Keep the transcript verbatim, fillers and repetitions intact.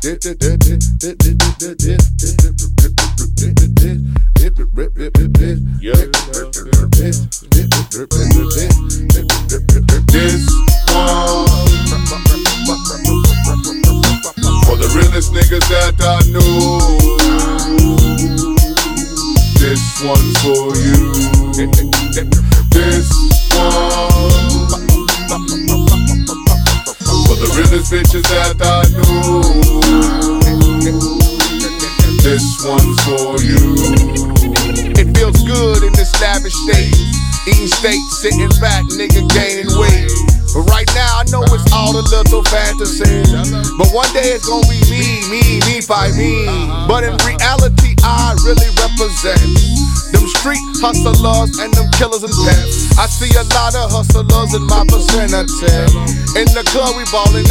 This one for the realest niggas that I know. This one's for you. This one for the realest bitches that I know. This one's for you. It feels good in this lavish state, eating steak, sitting back, nigga gaining weight. But right now I know it's all a little fantasy, but one day it's gonna be me, me, me by me. But in reality I really represent them street hustlers and them killers and pimps. I see a lot of hustlers in my vicinity. In the club we ballin'